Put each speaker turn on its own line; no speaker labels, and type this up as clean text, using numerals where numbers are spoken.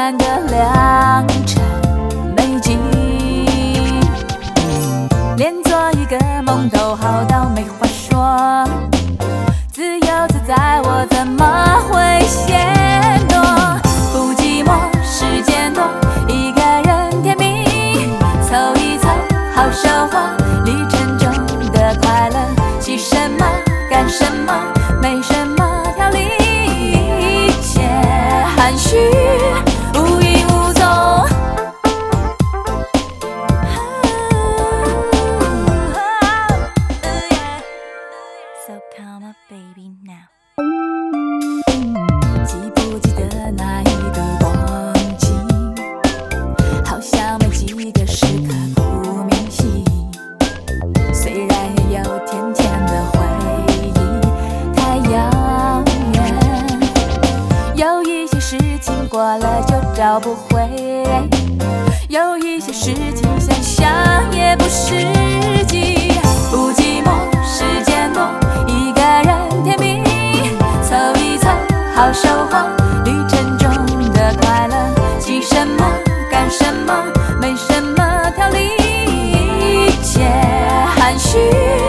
半个良辰美景，连做一个梦都好到没话说。自由自在，我怎么会嫌多？不寂寞，时间多，一个人甜蜜，凑一凑好收获，旅程中的快乐，喜什么干什么，没什么条理，一切含蓄，无影无踪。So come on, baby now。记不记得那一个光景？好像没几个时刻不明晰。虽然也有甜甜的回忆，太遥远。有一些事情过了就找不回，有一些事情想想也不实际。不寂寞，时间多，一个人甜蜜，凑一凑好收获，旅程中的快乐，喜什么干什么，没什么条理，一切含蓄。